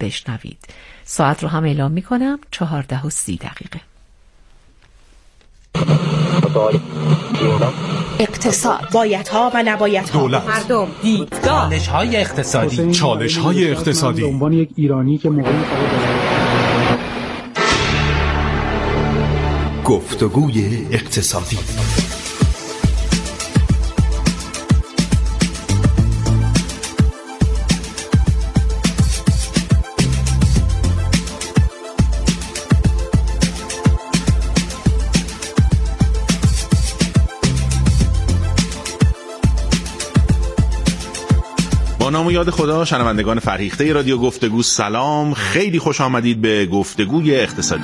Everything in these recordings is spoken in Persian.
بشنوید. ساعت رو هم اعلام میکنم 14:30. اقتصاد، بایدها و نبایدها، دولت، مردم، دیدگاه، چالش‌های اقتصادی، چالش‌های اقتصادی. به عنوان یک ایرانی که موقعی گفتگوی اقتصادی. با نام و یاد خدا، شنوندگان فرهیخته رادیو گفتگو سلام، خیلی خوش آمدید به گفتگوی اقتصادی.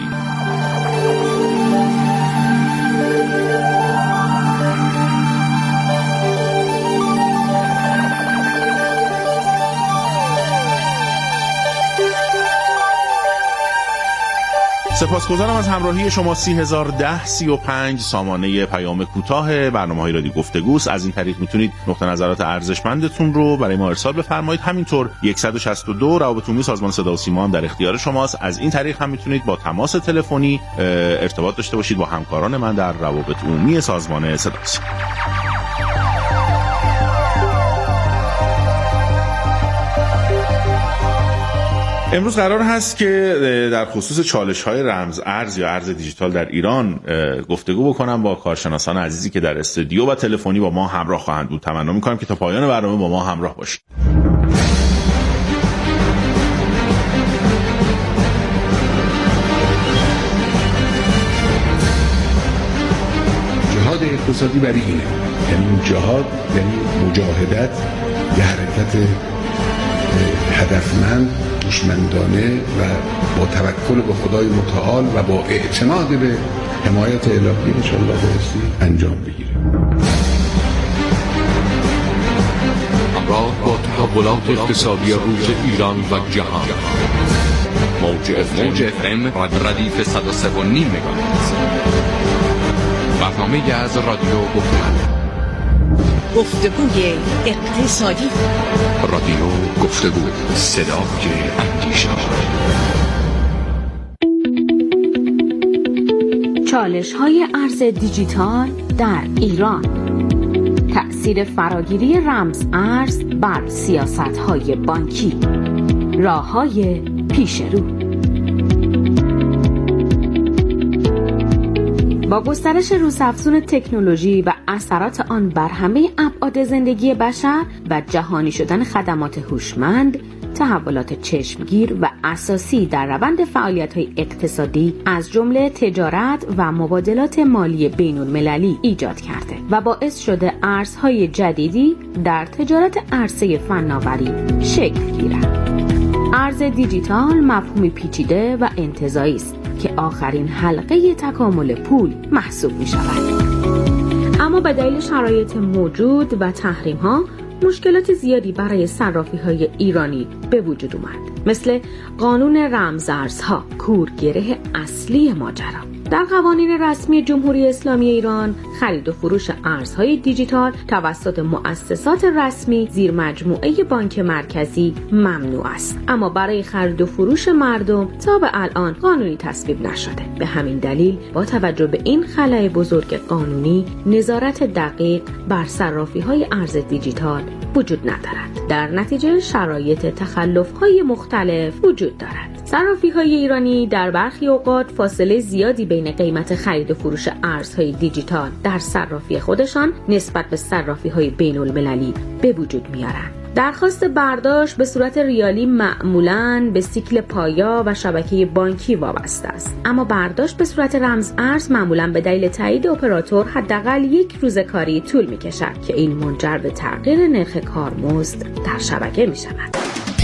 سپاسگزارم از همراهی شما. 301035 سامانه پیام کوتاه برنامه‌های رادیو گفتگوست. از این طریق میتونید نقطه نظرات ارزشمندتون رو برای ما ارسال بفرمایید. همینطور 162 روابط عمومی سازمان صدا و سیما هم در اختیار شماست. از این طریق هم میتونید با تماس تلفنی ارتباط داشته باشید با همکاران من در روابط عمومی سازمان صدا و سیما. امروز قرار هست که در خصوص چالش‌های رمز ارز یا ارز دیجیتال در ایران گفتگو بکنم با کارشناسان عزیزی که در استودیو و تلفنی با ما همراه خواهند بود. تمنا می‌کنم که تا پایان برنامه با ما همراه باشید. جهاد اقتصادی برای اینه، یعنی جهاد یعنی مجاهدت، یه حرکت هدفمند، هوشمندانه و با توکل به خدای متعال و با اعتماد به حمایت الهی انشاءالله بایستی انجام بگیره. همراه با تحولات اقتصادی روز ایران و جهان، موج FM ردیف 103.5 مگاهرتز، برنامه از رادیو گفتگوی اقتصادی. رادیو گفتگو، صدای اندیشه. چالش‌های ارز دیجیتال در ایران، تأثیر فراگیری رمز ارز بر سیاست‌های بانکی، راه‌های پیش‌رو. با گسترش روزافزون تکنولوژی و اثرات آن بر همه ابعاد زندگی بشر و جهانی شدن خدمات هوشمند، تحولات چشمگیر و اساسی در روند فعالیت‌های اقتصادی از جمله تجارت و مبادلات مالی بین‌المللی ایجاد کرده و باعث شده ارزهای جدیدی در تجارت عرصه فناوری شکل گیرد. ارز دیجیتال مفهومی پیچیده و انتزاعی است که آخرین حلقه تکامل پول محسوب می شود. اما به دلیل شرایط موجود و تحریم ها مشکلات زیادی برای صرافی های ایرانی به وجود اومد، مثل قانون رمزارزها، کورگره اصلی ماجرا. در قوانین رسمی جمهوری اسلامی ایران، خرید و فروش ارزهای دیجیتال توسط مؤسسات رسمی زیر مجموعه بانک مرکزی ممنوع است، اما برای خرید و فروش مردم تا به الان قانونی تصویب نشده. به همین دلیل با توجه به این خلأ بزرگ قانونی، نظارت دقیق بر صرافی‌های ارز دیجیتال وجود ندارد. در نتیجه شرایط تخلف‌های مختلف وجود دارد. صرافی‌های ایرانی در برخی اوقات فاصله زیادی بین قیمت خرید و فروش ارزهای دیجیتال در صرافی خودشان نسبت به صرافی‌های بین‌المللی به وجود میارند. درخواست برداشت به صورت ریالی معمولاً به سیکل پایا و شبکه بانکی وابسته است، اما برداشت به صورت رمز ارز معمولاً به دلیل تایید اپراتور حداقل 1 روز کاری طول می‌کشد که این منجر به تغییر نرخ کارمزد در شبکه می‌شود.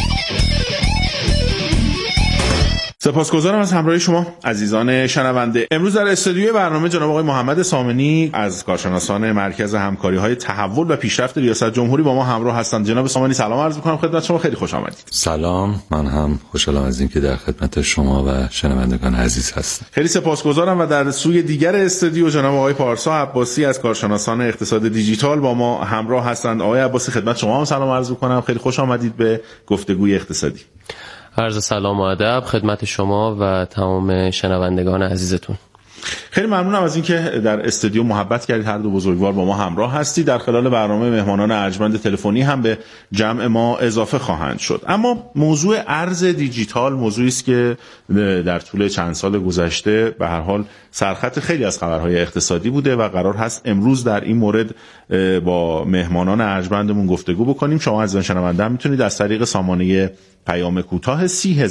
سپاسگزارم از همراهی شما عزیزان شنونده. امروز در استودیوی برنامه جناب آقای محمد سامنی از کارشناسان مرکز همکاری‌های تحول و پیشرفت ریاست جمهوری با ما همراه هستند. جناب سامنی سلام عرض می‌کنم خدمت شما، خیلی خوش آمدید. سلام، من هم خوشحالم از اینکه در خدمت شما و شنوندگان عزیز هستم. خیلی سپاسگزارم. و در سوی دیگر استودیو جناب آقای پارسا عباسی از کارشناسان اقتصاد دیجیتال با ما همراه هستند. آقای عباسی خدمت شما هم سلام عرض می‌کنم، خیلی خوش آمدید به گفتگوی اقتصادی. عرض سلام و ادب خدمت شما و تمام شنوندگان عزیزتون. خیلی ممنونم از اینکه در استودیو محبت کردید، هر دو بزرگوار با ما همراه هستید. در خلال برنامه مهمانان ارجمند تلفنی هم به جمع ما اضافه خواهند شد. اما موضوع ارز دیجیتال موضوعی است که در طول چند سال گذشته به هر حال سرخط خیلی از خبرهای اقتصادی بوده و قرار هست امروز در این مورد با مهمانان ارجمندمون گفتگو بکنیم. شما عزیزان شنونده میتونید از طریق سامانه پیام کوتاه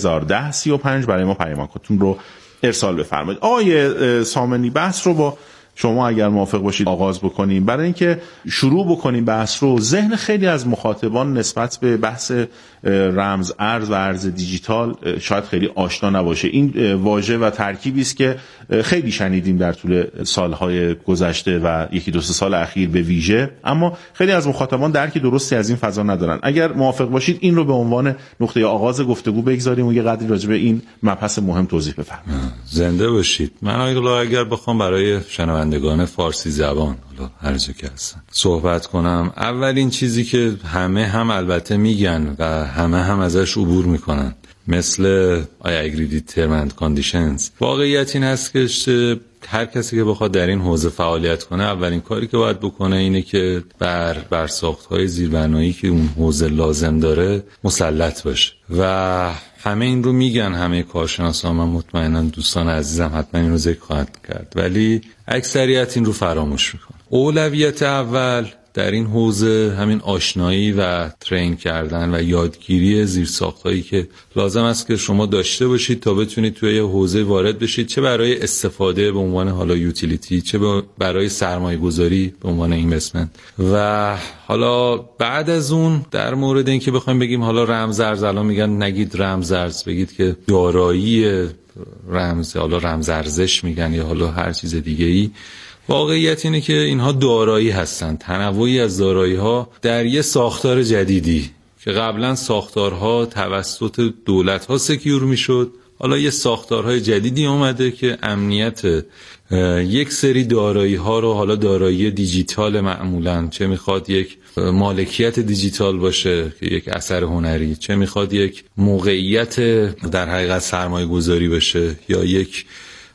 301035 برای ما پیامکتون رو ارسال بفرمایید. آقای سامنی، بحث رو با شما اگر موافق باشید آغاز بکنیم. برای اینکه شروع بکنیم بحث رو، ذهن خیلی از مخاطبان نسبت به بحث رمز ارز و ارز دیجیتال شاید خیلی آشنا نباشه. این واژه و ترکیبی است که خیلی شنیدیم در طول سالهای گذشته و یکی دو سه سال اخیر به ویژه، اما خیلی از مخاطبان درک درستی از این فضا ندارن. اگر موافق باشید این رو به عنوان نقطه آغاز گفتگو بگذاریم و یه قدری راجع به این مبحث مهم توضیح بفرمایید. زنده باشید. من اگر بخوام برای شنوندگان فارسی زبان هر جا که هستن صحبت کنم، اولین چیزی که همه هم البته میگن و همه هم ازش عبور میکنن، مثل I agree with terms and conditions، واقعیت این هست که هر کسی که بخواد در این حوزه فعالیت کنه اولین کاری که باید بکنه اینه که بر ساخت‌های زیربنایی که اون حوزه لازم داره مسلط باشه و همه این رو میگن، همه کارشناسان، من مطمئنم دوستان عزیزم حتما این رو ذکر خواهند کرد، ولی اکثریت این رو فراموش میکنه. اولویت اول در این حوزه همین آشنایی و ترین کردن و یادگیری زیرساخت‌هایی که لازم است که شما داشته باشید تا بتونید توی یه حوزه وارد بشید، چه برای استفاده به عنوان حالا یوتیلیتی، چه برای سرمایه‌گذاری به عنوان اینوستمنت. و حالا بعد از اون در مورد این که بخوایم بگیم حالا رمز ارز، الان میگن نگید رمز ارز، بگید که دارایی رمز، حالا رمز ارزش میگن یا حالا هر چیز دیگه‌ای. واقعیت اینه که اینها دارایی هستن، تنوعی از دارایی ها در یه ساختار جدیدی که قبلا ساختارها توسط دولت ها سکیور میشد، حالا یه ساختارهای جدیدی اومده که امنیت یک سری دارایی ها رو، حالا دارایی دیجیتال معمولا، چه میخواد یک مالکیت دیجیتال باشه که یک اثر هنری، چه میخواد یک موقعیت در حقیقت سرمایه گذاری باشه یا یک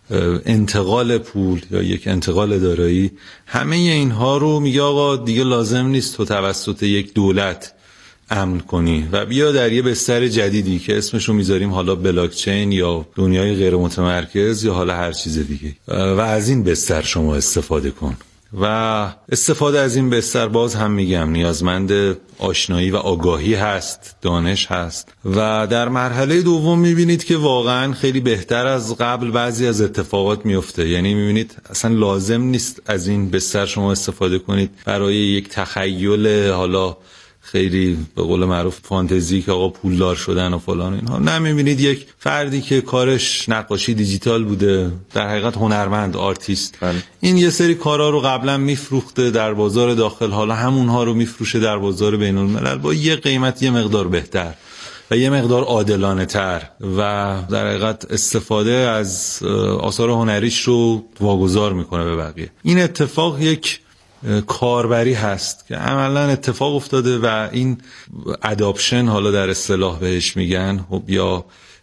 انتقال پول یا یک انتقال دارایی، همه اینها رو میگه آقا دیگه لازم نیست تو توسط یک دولت امن کنی و بیا در یه بستر جدیدی که اسمشو میذاریم حالا بلاکچین یا دنیای غیر متمرکز یا حالا هر چیز دیگه، و از این بستر شما استفاده کن. و استفاده از این بستر باز هم میگم نیازمند آشنایی و آگاهی هست، دانش هست. و در مرحله دوم میبینید که واقعا خیلی بهتر از قبل بعضی از اتفاقات میفته. یعنی میبینید اصلا لازم نیست از این بستر شما استفاده کنید برای یک تخیل حالا خیلی به قول معروف فانتزی که آقا پولدار شدن و فلان اینها. نه، میبینید یک فردی که کارش نقاشی دیجیتال بوده، در حقیقت هنرمند، آرتیست، این یه سری کارا رو قبلا میفروخته در بازار داخل، حالا همونها رو میفروشه در بازار بین الملل با یه قیمت یه مقدار بهتر و یه مقدار عادلانه تر و در حقیقت استفاده از آثار هنریش رو واگذار میکنه به بقیه. این اتفاق یک کاربری هست که عملا اتفاق افتاده و این اداپشن حالا در اصطلاح بهش میگن یا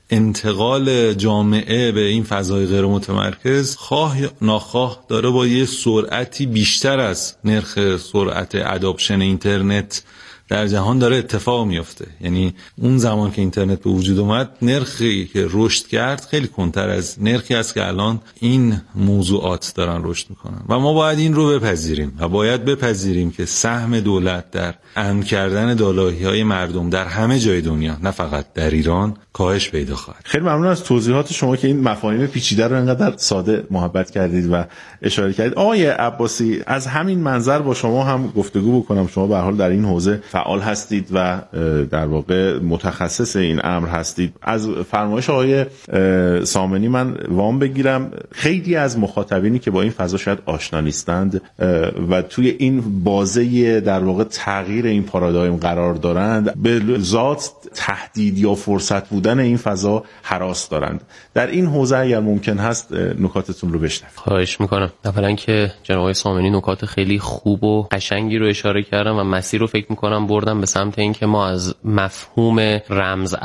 انتقال جامعه به این فضای غیر متمرکز، خواه یا ناخواه داره با یه سرعتی بیشتر از نرخ سرعت اداپشن اینترنت در جهان داره اتفاق میفته. یعنی اون زمان که اینترنت به وجود اومد نرخی که رشد کرد خیلی کمتر از نرخی است که الان این موضوعات دارن رشد میکنن و ما باید این رو بپذیریم و باید بپذیریم که سهم دولت در امن کردن دارایی‌های مردم در همه جای دنیا، نه فقط در ایران، کاهش پیدا خواهد. خیلی ممنون از توضیحات شما که این مفاهیم پیچیده رو انقدر ساده محبت کردید و اشاره کردید. آقای عباسی، از همین منظر با شما هم گفتگو بکنم. شما به هر حال در این حوزه فعال هستید و در واقع متخصص این امر هستید. از فرمایش آقای سامنی من وام بگیرم، خیلی از مخاطبینی که با این فضا شاید آشنا نیستند و توی این بازه در واقع تغییر این پارادایم قرار دارند، به ذات تهدید یا فرصت بودن این فضا هراس دارند. در این حوزه اگر ممکن هست نکاتتون رو بشنویم. خواهش میکنم. اولا که جناب آقای سامنی نکات خیلی خوب و قشنگی رو اشاره کردن و مسیر رو فکر میکنم من بردم به سمت این که ما از مفهوم رمز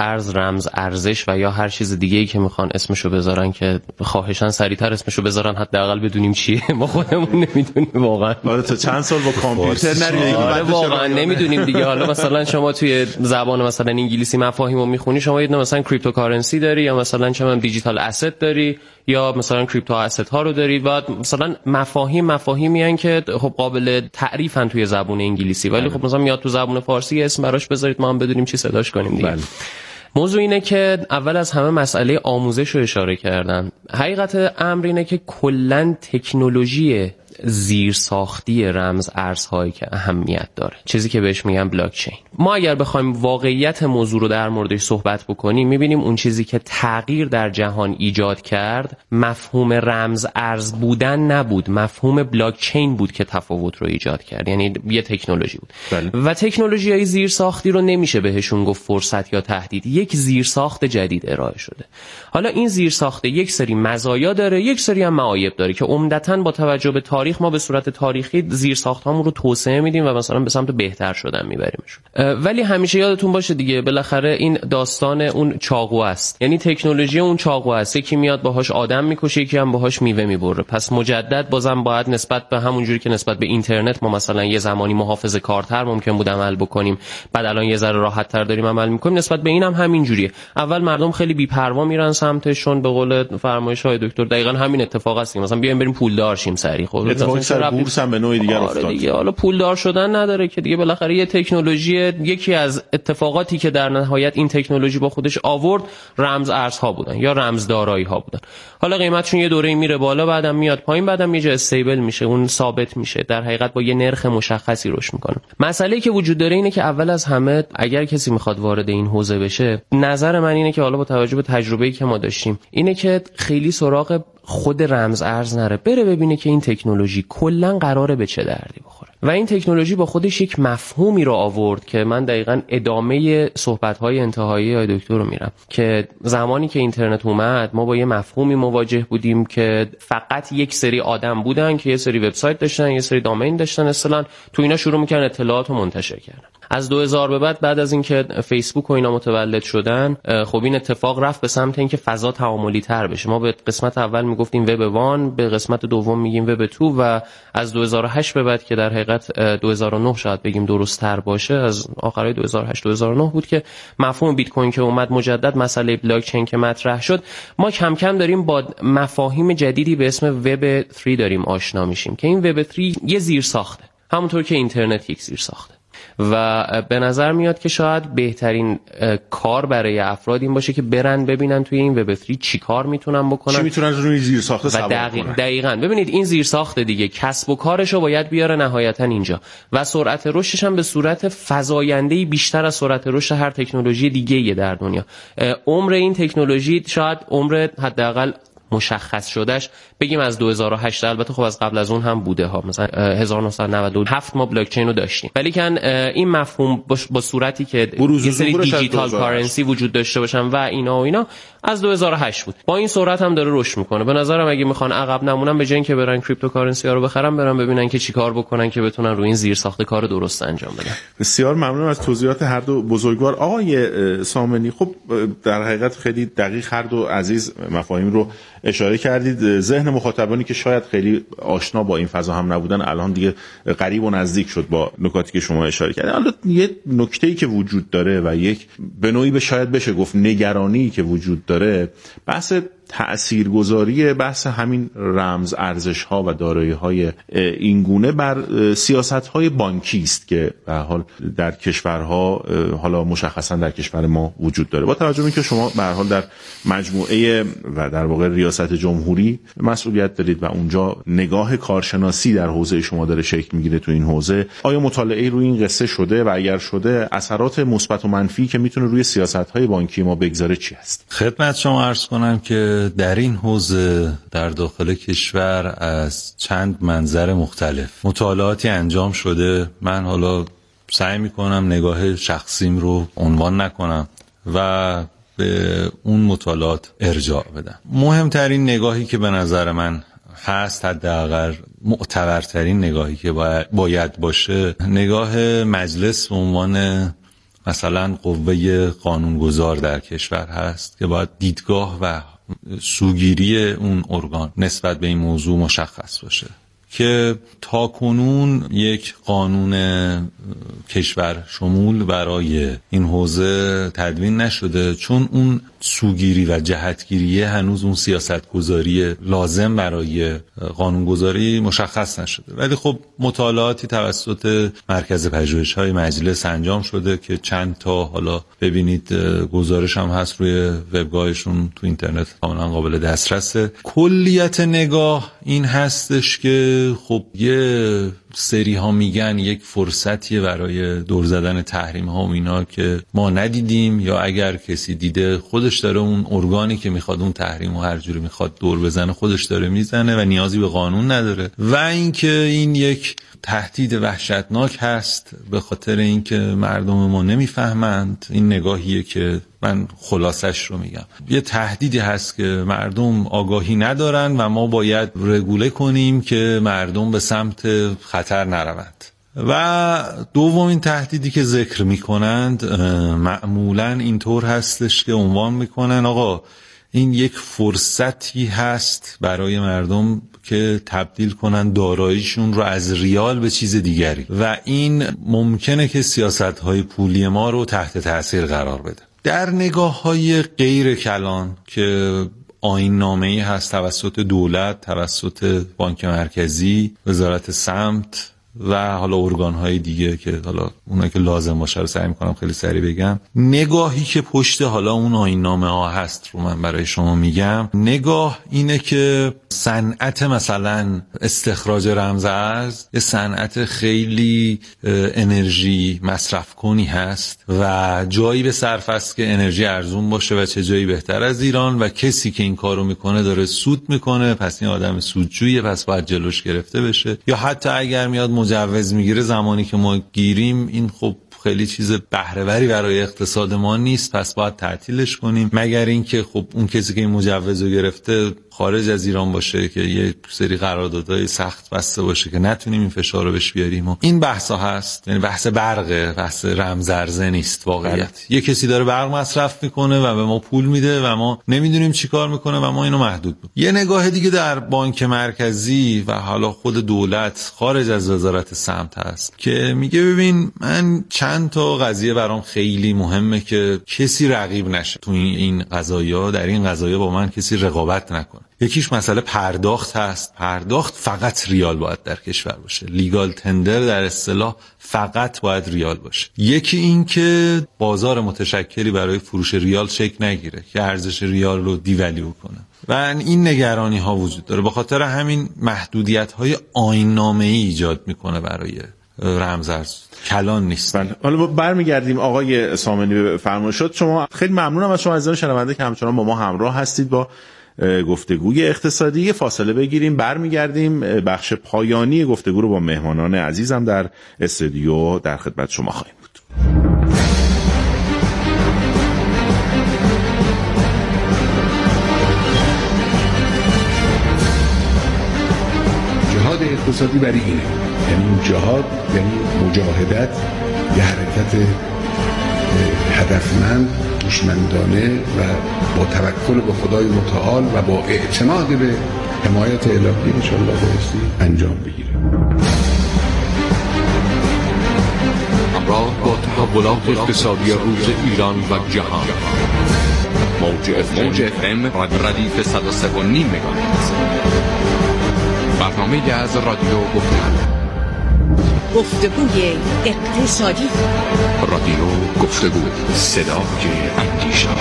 ارزش و یا هر چیز دیگه‌ای که میخوان اسمشو بذارن که خواهشاً سریعتر اسمشو بذارن حداقل بدونیم چیه، ما خودمون نمیدونیم واقعا. آره تا چند سال با کامپیوتر نرید. آره واقعا نمیدونیم دیگه. حالا مثلا شما توی زبان مثلا انگلیسی مفاهیمو میخونی، شما یه مثلا کریپتوکارنسی داری یا مثلا چه من دیجیتال اسست داری یا مثلا کریپتو اسست ها رو داری و مثلا مفاهیمی ان که خب قابل تعریفن توی زبان انگلیسی، ولی خب مثلا میاد تو زبان فارسی اسم براش بذارید ما هم بدونیم چی صداش کنیم دیگه. موضوع اینه که اول از همه مسئله آموزش رو اشاره کردن. حقیقت امر اینه که کلا تکنولوژی زیرساختی رمز ارزهایی که اهمیت داره، چیزی که بهش میگن بلاکچین. ما اگر بخوایم واقعیت موضوع رو در موردش صحبت بکنیم، میبینیم اون چیزی که تغییر در جهان ایجاد کرد مفهوم رمز ارز بودن نبود، مفهوم بلاکچین بود که تفاوت رو ایجاد کرد، یعنی یه تکنولوژی بود. و تکنولوژی‌های زیرساختی رو نمیشه بهشون گفت فرصت یا تهدید، یک زیرساخت جدید ارائه شده. حالا این زیرساخت یک سری مزایا داره، یک سری هم معایب داره که عمدتاً با توجه به تاریخ ما به صورت تاریخی زیرساخت‌هامون رو توسعه میدیم و مثلا به سمت بهتر شدن میبریمشون. ولی همیشه یادتون باشه دیگه، بالاخره این داستان اون چاقو است، یعنی تکنولوژی اون چاقو است، یکی میاد باهاش آدم میکشه، یکی هم باهاش میوه میبره. پس مجدد بازم باید نسبت به همون جوری که نسبت به اینترنت ما مثلا یه زمانی محافظه‌کارتر ممکن بود عمل بکنیم، بعد الان یه ذره راحت‌تر داریم عمل میکنیم، نسبت به اینم همین جوریه. اول مردم خیلی بی‌پروا میرن سمتشون، به قول فرمایش‌های دکتر دقیقاً همین اتفاق است. مثلا بیایم بریم پولدار شیم سریع، خب اتفاق بورس هم به نوعی دیگه افتاد دیگه. حالا پولدار شدن نداره که دیگه، بالاخره یه تکنولوژی، یکی از اتفاقاتی که در نهایت این تکنولوژی با خودش آورد رمز ارزها بودن یا رمز دارایی ها بودن. حالا قیمتشون یه دوره‌ای میره بالا، بعدم میاد پایین، بعدم یه جا استیبل میشه، اون ثابت میشه، در حقیقت با یه نرخ مشخصی رشد میکنه. مسئله‌ای که وجود داره اینه که اول از همه اگر کسی میخواد وارد این حوزه بشه، نظر من اینه که حالا با توجه به تجربه‌ای که ما داشتیم، اینه که خیلی سراغ خود رمز ارز نره، بره ببینه که این تکنولوژی کلا قراره به چه دردی بخوره. و این تکنولوژی با خودش یک مفهومی رو آورد که من دقیقاً ادامه صحبت‌های انتهایی آقای دکتر رو میرم، که زمانی که اینترنت اومد ما با یه مفهومی مواجه بودیم که فقط یک سری آدم بودن که یه سری وبسایت داشتن، یه سری دامین داشتن، اصلا تو اینا شروع می‌کردن اطلاعات رو منتشر کردن. از 2000 به بعد از اینکه فیسبوک و اینا متولد شدن، خب این اتفاق رفت به سمت اینکه فضا تعاملی تر بشه. ما به قسمت اول میگفتیم وب 1، به قسمت دوم میگیم وب 2 و از 2008 به بعد که در حقیقت 2009 شاید بگیم درست تر باشه، از آخرای 2008 2009 بود که مفهوم بیت کوین که اومد، مجدد مسئله بلاک چین که مطرح شد، ما کم کم داریم با مفاهیم جدیدی به اسم وب 3 داریم آشنا میشیم که این وب 3 یه زیر ساخته، همونطور که اینترنت یک زیر ساخته. و به نظر میاد که شاید بهترین کار برای افراد این باشه که برن ببینن توی این وب 3 چی کار میتونن بکنن، چی میتونن روی زیرساخت سوار کنن. دقیقاً ببینید این زیرساخت دیگه کسب و کارشو باید بیاره نهایتا اینجا و سرعت رشدش هم به صورت فزاینده‌ای بیشتر از سرعت رشد هر تکنولوژی دیگه‌ای در دنیا. عمر این تکنولوژی شاید عمر حداقل مشخص شدهش بگیم از 2008، البته خب از قبل از اون هم بوده ها، مثلا 1997 ما بلاک چین رو داشتیم، ولی کن این مفهوم با صورتی که یه سری دیجیتال کارنسی وجود داشته باشن و اینا از 2008 بود. با این سرعت هم داره رشد میکنه. به نظرم اگه میخوان عقب نمونن، به جای اینکه برن کریپتوکارنسی ها رو بخرن، برن ببینن که چیکار بکنن که بتونن روی این زیرساخت کار درست انجام بدن. بسیار ممنونم از توضیحات هر دو بزرگوار. آقای سامنی، خب در حقیقت خیلی دقیق هر دو عزیز مفاهیم رو اشاره کردید. ذهن مخاطبانی که شاید خیلی آشنا با این فضا هم نبودن الان دیگه قریب و نزدیک شد با نکاتی که شما اشاره کردید. حالا یه نکته‌ای که وجود داره و یک به نوعی شاید بشه گفت نگرانی که وجود داره، بحث تأثیرگذاری بحث همین رمز ارزش‌ها و دارایی‌های این گونه بر سیاست‌های بانکی است که به هر حال در کشورها، حالا مشخصاً در کشور ما وجود داره. با توجه به اینکه شما به هر حال در مجموعه و در واقع ریاست جمهوری مسئولیت دارید و اونجا نگاه کارشناسی در حوزه شما داره شکل میگیره تو این حوزه، آیا مطالعه روی این قصه شده و اگر شده اثرات مثبت و منفی که میتونه روی سیاست‌های بانکی ما بگذاره چی است؟ خدمت شما عرض کنم که در این حوزه در داخل کشور از چند منظر مختلف مطالعاتی انجام شده. من حالا سعی میکنم نگاه شخصیم رو عنوان نکنم و به اون مطالعات ارجاع بدم. مهمترین نگاهی که به نظر من هست، حداقل معتبرترین نگاهی که باید باشه، نگاه مجلس به عنوان مثلا قوه قانونگذار در کشور هست که باید دیدگاه و سوگیری اون ارگان نسبت به این موضوع مشخص باشه که تا کنون یک قانون کشور شمول برای این حوزه تدوین نشده، چون اون سوگیری و جهتگیری هنوز اون سیاستگذاری لازم برای قانونگذاری مشخص نشده. ولی خب مطالعاتی توسط مرکز پژوهش‌های مجلس انجام شده که چند تا حالا ببینید گزارش هم هست روی وبگاهشون، تو اینترنت کاملا قابل دسترسه. کلیت نگاه این هستش که خب یه سری ها میگن یک فرصتیه برای دور زدن تحریم ها و اینا که ما ندیدیم، یا اگر کسی دیده خودش داره اون ارگانی که میخواد اون تحریم و هر جوری میخواد دور بزنه خودش داره میزنه و نیازی به قانون نداره، و اینکه این یک تهدید وحشتناک هست به خاطر اینکه مردم ما نمیفهمند. این نگاهیه که من خلاصش رو میگم، یه تهدیدی هست که مردم آگاهی ندارن و ما باید رگوله کنیم که مردم به سمت خطر نروند. و دومین تهدیدی که ذکر میکنند معمولاً اینطور هستش که عنوان میکنن آقا این یک فرصتی هست برای مردم که تبدیل کنن داراییشون رو از ریال به چیز دیگری، و این ممکنه که سیاست‌های پولی ما رو تحت تاثیر قرار بده. در نگاه‌های غیر کلان که آیین‌نامه‌ای هست توسط دولت، توسط بانک مرکزی، وزارت سمت و حالا ارگان‌های دیگه که حالا اونایی که لازم باشه رو سعی می‌کنم خیلی سریع بگم، نگاهی که پشت حالا اون آیین‌نامه‌ها هست رو من برای شما میگم. نگاه اینه که صنعت مثلا استخراج رمزارز یه صنعت خیلی انرژی مصرف کنی هست و جایی به صرف است که انرژی ارزون باشه و چه جایی بهتر از ایران، و کسی که این کارو میکنه داره سود میکنه، پس این آدم سودجویه، پس باید جلوش گرفته بشه. یا حتی اگر میاد مجوز میگیره زمانی که ما گیریم، این خب خیلی چیز بهره‌وری برای اقتصاد ما نیست، پس باید تعطیلش کنیم، مگر اینکه خب اون کسی که این مجوز رو گرفته خارج از ایران باشه که یه سری قراردادهای سخت بسته باشه که نتونیم این فشار رو بهش بیاریم. و این بحثا هست، یعنی بحث برقه، بحث رمزارزه نیست واقعیت. یه کسی داره برق مصرف میکنه و به ما پول میده و ما نمیدونیم چی کار میکنه و ما اینو محدود بود. یه نگاه دیگه در بانک مرکزی و حالا خود دولت خارج از وزارت سمت هست که میگه ببین من چند تا قضیه برام خیلی مهمه که کسی رقیب نشه تو این قضایا، در این قضایا با من کسی رقابت نکنه. یکیش مسئله پرداخت هست. پرداخت فقط ریال باید در کشور باشه، لیگال تندر در اصطلاح فقط باید ریال باشه. یکی این که بازار متشکلی برای فروش ریال شکل نگیره که ارزش ریال رو دیولیو کنه، و این نگرانی ها وجود داره. به خاطر همین محدودیت های آیین‌نامه‌ای ایجاد میکنه برای رمزارز، کلان نیست. حالا برمیگردیم آقای سامانی به فرمایشات شما. خیلی ممنونم از شما عزیزان شنونده که همچنان با ما همراه هستید با گفتگوی اقتصادی. فاصله بگیریم، برمیگردیم بخش پایانی گفتگو رو با مهمانان عزیزم در استودیو در خدمت شما خواهیم بود. جهاد اقتصادی برای اینه، یعنی جهاد یعنی مجاهدت، یه حرکت هدفمند، هوشمندانه و با توکل به خدای متعال و با اعتماد به حمایت الهی انشاءالله بایستی انجام بگیره. همراه با تحولات اقتصادی روز ایران و جهان، موج FM ردیف 103.5 مگاهرتز، برنامه از رادیو گفتگوی اقتصادی. رادیو گفتگو، صدای اندیشه.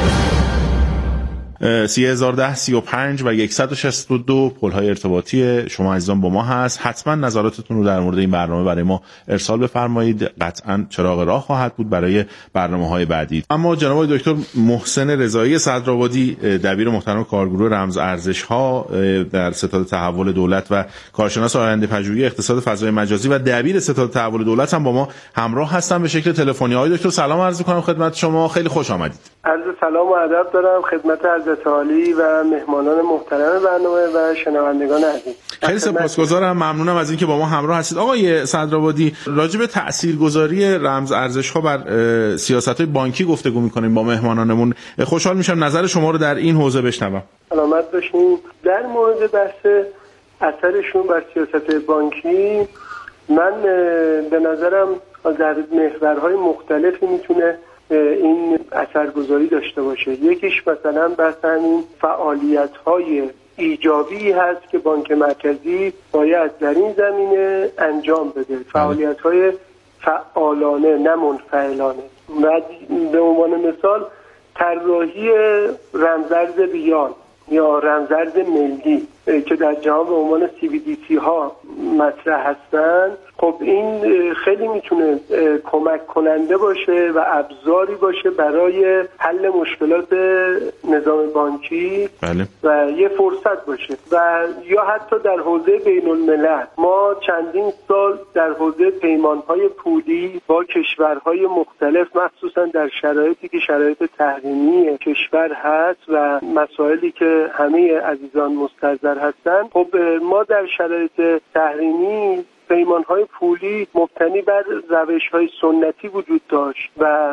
3010 35 و 162 پل‌های ارتباطی شما عزیزان با ما هست. حتما نظراتتون رو در مورد این برنامه برای ما ارسال بفرمایید، قطعا چراغ راه خواهد بود برای برنامه‌های بعدی. اما جناب دکتر محسن رضایی صدرآبادی، دبیر محترم کارگروه رمز ارزش‌ها در ستاد تحول دولت و کارشناس آینده پژوهی اقتصاد فضای مجازی و دبیر ستاد تحول دولت هم با ما همراه هستن به شکل تلفنی. آقای دکتر سلام عرض می‌کنم خدمت شما، خیلی خوش آمدید. عرض سلام و ادب دارم خدمت حضرت عالی و مهمانان محترم برنامه و شنوندگان عزیز. خیلی سپاسگزارم، ممنونم از اینکه با ما همراه هستید. آقای صدرآبادی، راجع به تاثیرگذاری رمز ارزش‌ها بر سیاست‌های بانکی گفتگو می‌کنیم با مهمانانمون. خوشحال میشم نظر شما رو در این حوزه بشنوم. سلامت باشین. در مورد بحث اثرشون بر سیاست بانکی، من به نظرم در محورهای مختلفی میتونه این اثرگذاری داشته باشه. یکیش مثلا بحث همین فعالیت‌های ایجابی هست که بانک مرکزی باید در این زمینه انجام بده، فعالیت‌های فعالانه نه منفعلانه. به عنوان مثال طراحی رمزارز ریال یا رمزارز ملی که در جهان به عنوان CBDC ها مطرح هستن، خب این خیلی میتونه کمک کننده باشه و ابزاری باشه برای حل مشکلات نظام بانکی. بله. و یه فرصت باشه. و یا حتی در حوزه بین الملل ما چندین سال در حوزه پیمانهای پولی با کشورهای مختلف، مخصوصا در شرایطی که شرایط تحریمی کشور هست و مسائلی که همه عزیزان مستحضر هستن، خب ما در شرایط تحریمی پیمان‌های پولی مبتنی بر روش‌های سنتی وجود داشت و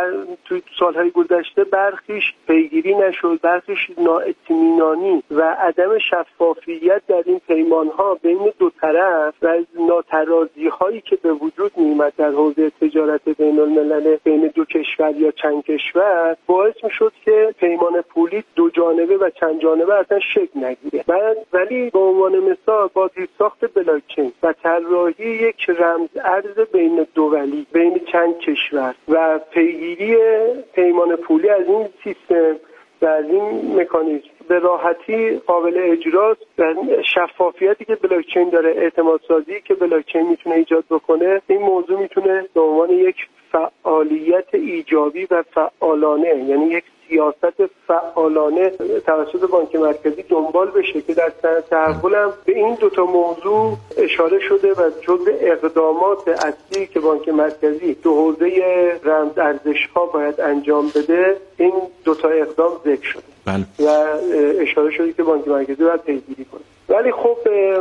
تو سال‌های گذشته برخیش پیگیری نشد، برخیش نااطمینانی و عدم شفافیت در این پیمان‌ها بین دو طرف و ناترازی‌هایی که به وجود می‌آمد در حوزه تجارت بین‌الملل بین دو کشور یا چند کشور باعث می‌شد که پیمان پولی دو جانبه و چند جانبه اصلا شکل نگیره. ولی به عنوان مثال با زیرساخت بلاکچین و طراحی یک رمز ارز بین دولی بین چند کشور و پیگیری پیمان پولی از این سیستم و از این مکانیزم به راحتی قابل اجراست و شفافیتی که بلاکچین داره، اعتماد سازی که بلاکچین میتونه ایجاد بکنه، این موضوع میتونه به عنوان یک فعالیت ایجابی و فعالانه، یعنی یک سیاست فعالانه توسط بانک مرکزی دنبال بشه که در سند تحول هم به این دوتا موضوع اشاره شده و جزء اقدامات اصلی که بانک مرکزی تو حوزه رمز ارزش‌ها باید انجام بده این دوتا اقدام ذکر شده. بله. و اشاره شده که بانک مرکزی باید پیگیری کنه. ولی خب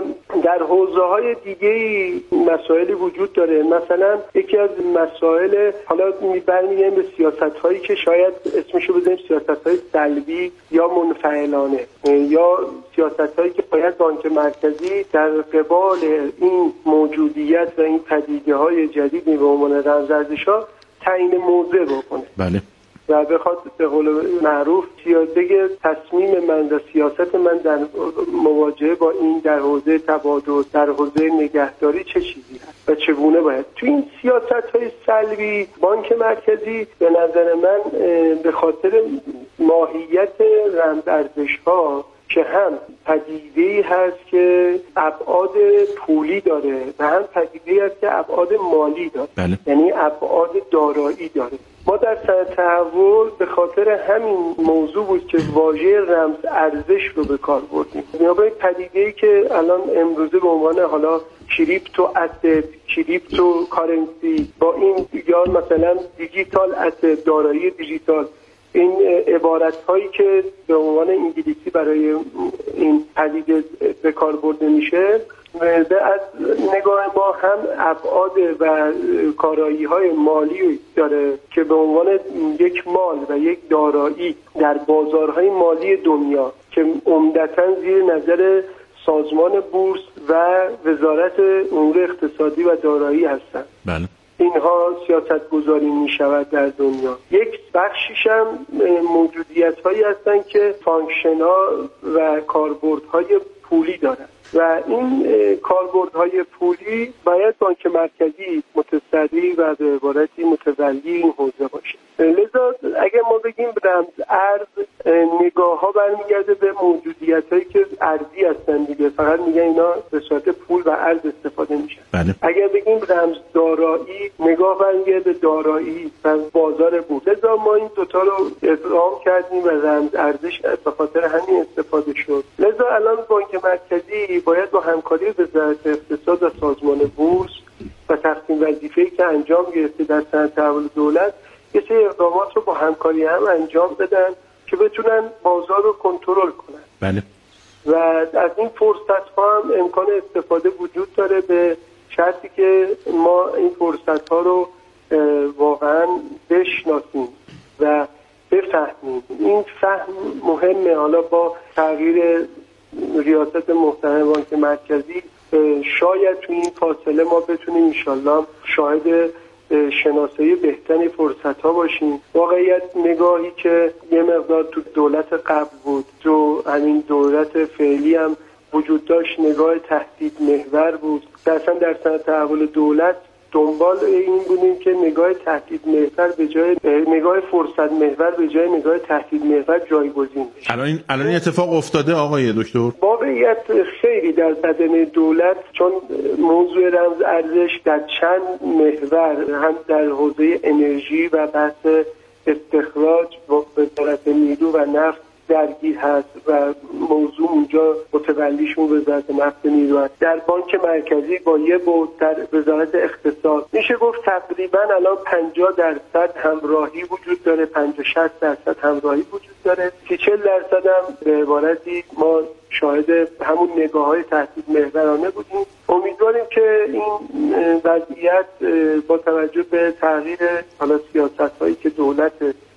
در حوزه‌های دیگه‌ای مسائلی وجود داره. مثلا یکی از مسائل، حالا برمیگردیم به سیاست‌هایی که شاید اسمشو بذاریم سیاست‌های سلبی یا منفعلانه، یا سیاست‌هایی که باید بانک مرکزی در قبال این موجودیت و این پدیده‌های جدیدی به عنوان رمزارزش‌ها تعیین موضع بکنه. بله. و بخواد به قول معروف بگه تصمیم من و سیاست من در مواجهه با این در حوزه تبادل، در حوزه نگهداری چه چیزی هست و چگونه باید. تو این سیاست‌های سلبی بانک مرکزی به نظر من به خاطر ماهیت رمز ارزش‌ها که هم پدیده‌ای هست که ابعاد پولی داره و هم پدیده‌ای هست که ابعاد مالی داره. بله. یعنی ابعاد دارایی داره. ما در سند تحول به خاطر همین موضوع بود که واژه رمز ارزش رو به کار بردیم. یا به پدیده‌ای که الان امروزه به عنوان حالا کریپتو اسید، کریپتو کارنسی، با این یا مثلا دیجیتال اسید، دارایی دیجیتال، این عبارت‌هایی که به عنوان انگلیسی برای این پدیده به کار برده میشه، از نگاه ما هم ابعاد و کارایی‌های مالی داره که به عنوان یک مال و یک دارایی در بازارهای مالی دنیا که عمدتاً زیر نظر سازمان بورس و وزارت امور اقتصادی و دارایی هستند. بله. اینها سیاست گذاری می شود در دنیا. یک بخشیش هم موجودیت هایی هستند که فانکشن ها و کاربردهای پولی دارند و این کاربردهای پولی باید بانک مرکزی متصدی و به عبارتی متولی این حوزه باشه. لذا اگر ما بگیم رمز ارز، نگاه ها برمیگرده به موجودیت هایی که ارزی هستن دیگه، فقط میگن اینا به صورت پول و ارز استفاده میشن. بله. اگر بگیم رمز دارایی، نگاه برمیگرده دارایی و بازار بود. لذا ما این دوتا رو ادغام کردیم و رمز ارزش به خاطر همین استفاده شد. لذا الان بانک مرکزی باید با همکاری وزارت اقتصاد و سازمان بورس و تقسیم وظیفه‌ای که انجام گرفته در سند تحول دولت یه سری اقدامات رو با همکاری هم انجام بدن که بتونن بازار رو کنترل کنن. بله. و از این فرصت ها هم امکان استفاده وجود داره به شرطی که ما این فرصت ها رو واقعا بشناسیم و بفهمیم. این فهم مهمه. حالا با تغییر ریاست محترم بانک مرکزی شاید تو این فاصله ما بتونیم انشالله شاهد شناسایی بهتری فرصت ها باشیم. واقعیت نگاهی که یه مقدار تو دولت قبل بود، تو همین دولت فعلی هم وجود داشت، نگاه تهدید محور بود. اصلا در سنت تحول دولت دنبال این بودیم که نگاه تهدید محور به جای نگاه فرصت محور به جای نگاه تهدید محور جایگزین بشه. الان این اتفاق افتاده آقای دکتر؟ واقعیت خیلی در بدن دولت، چون موضوع رمز ارزش در چند محور، هم در حوزه انرژی و بحث استخراج و وزارت نیرو و نفت درگیر هست و موضوع اونجا متولیشون وزارت نفت نیرو هست. در بانک مرکزی با یه بود در وزارت اقتصاد میشه گفت تقریبا الان 50% همراهی وجود داره، 50-60% همراهی وجود داره، 30-40% هم به عبارتی ما شاهد همون نگاه‌های تهدید محورانه بودیم. امیدواریم که این وضعیت با توجه به تغییر حالا سیاست‌هایی که دولت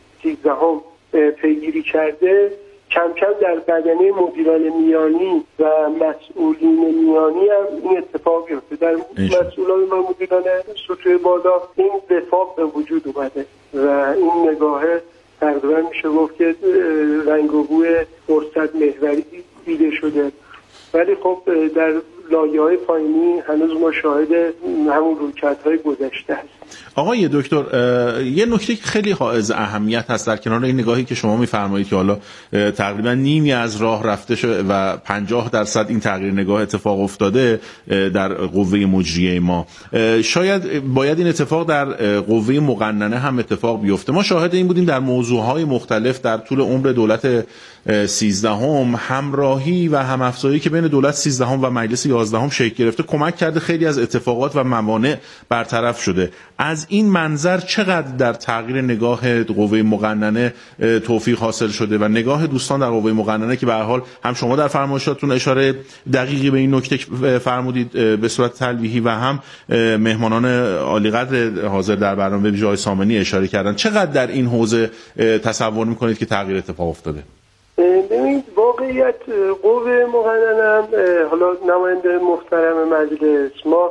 13 پیگیری کرده کم کم در بدنه مدیران میانی و مسئولین میانی هم این اتفاق بیفته. در مسئولان و مدیران سطوح بالا این وفاق به وجود اومده و این نگاه تقریبا میشه گفت که رنگ و بوی فرصت محوری دیده شده. ولی خب در لایه‌های پایینی هنوز ما شاهد همون رویکردهای گذشته هستیم. آقای دکتر، یه نکته که خیلی حائز اهمیت هست در کنار این نگاهی که شما می‌فرمایید که حالا تقریبا نیمی از راه رفته شده و 50% این تغییر نگاه اتفاق افتاده در قوه مجریه ما، شاید باید این اتفاق در قوه مقننه هم اتفاق بیفته. ما شاهد این بودیم در موضوعهای مختلف در طول عمر دولت 13 همراهی و همافزایی که بین دولت 13 و مجلس 11 شکل گرفته کمک کرده خیلی از اتفاقات و موانع برطرف شده. از این منظر چقدر در تغییر نگاه قوه مقننه توفیق حاصل شده و نگاه دوستان در قوه مقننه که به هر حال هم شما در فرمایشاتتون اشاره دقیقی به این نکته فرمودید به صورت تلویحی و هم مهمانان عالیقدر حاضر در برنامه به جای سامنی اشاره کردن، چقدر در این حوزه تصور میکنید که تغییر اتفاق افتاده؟ ببینید واقعیت قوه مقننه حالا نماینده محترم مجلس، ما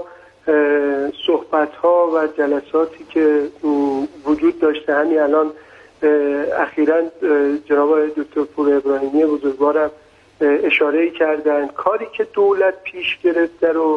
صحبت‌ها و جلساتی که وجود داشته همین الان اخیراً جناب دکتر پور ابراهیمی بزرگوارم اشاره کردن، کاری که دولت پیش گرفته رو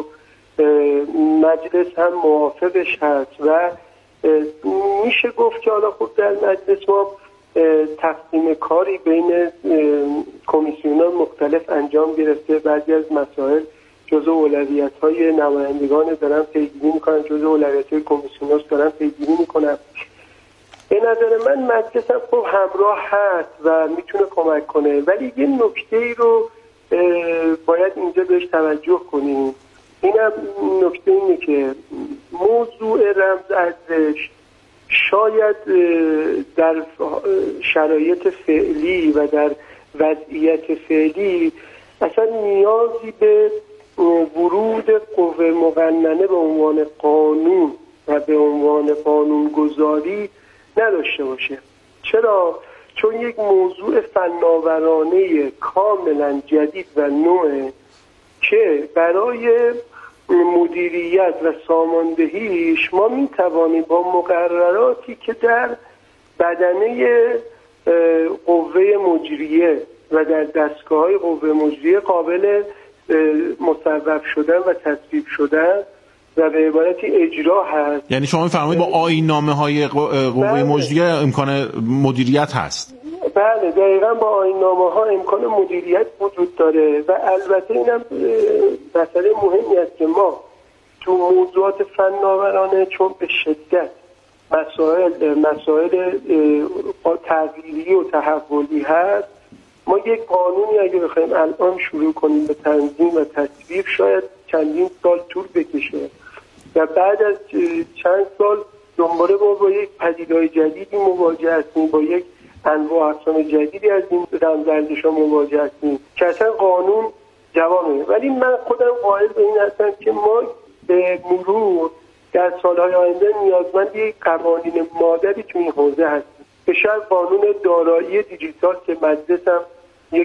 مجلس هم موافقش هست و میشه گفت که حالا خود در مجلس ما تقسیم کاری بین کمیسیون‌ها مختلف انجام گرفته. بعضی از مسائل جزء اولویت‌های نمایندگان دارن پیگیری میکنن، جزء اولویت‌های کمیسیون‌ها دارن پیگیری میکنن. به نظر من مجلس هم خب همراه هست و میتونه کمک کنه، ولی یه نکته‌ای رو باید اینجا بهش توجه کنیم. اینم نکته اینه که موضوع رمز ارزش شاید در شرایط فعلی و در وضعیت فعلی اصلا نیازی به ورود قوه مقننه به عنوان قانون و به عنوان قانونگذاری نداشته باشه. چرا؟ چون یک موضوع فناورانه کاملا جدید و نوعه که برای مدیریت و ساماندهیش ما میتوانیم با مقرراتی که در بدنه قوه مجریه و در دستگاه‌های قوه مجریه قابل مصوب شدن و تصویب شدن و به عبارتی اجرا هست. یعنی شما می‌فرمایید با آیین‌نامه‌های قوه مجریه امکان مدیریت هست؟ بله دقیقاً با آیین‌نامه‌ها امکان مدیریت وجود داره و البته اینم مسئله مهمی است که ما تو موضوعات فناورانه چون به شدت مسائل تغییری و تحولی هست، ما یک قانونی اگه بخوایم الان شروع کنیم به تنظیم و تصویب شاید چندین سال طول بکشه و بعد از چند سال دوباره ما با یک پدیده‌ی جدیدی مواجه هستیم، با یک انواع اقسام جدیدی از این رمزارزش‌ها مواجه هستیم که اصلا قانون جواب میده. ولی من خودم قائل به این هستم که ما به مرور در سالهای آینده نیازمند یک قوانین مادری تو این حوزه هستیم. به شرط قانون دارایی دیجیتال که مجلس هم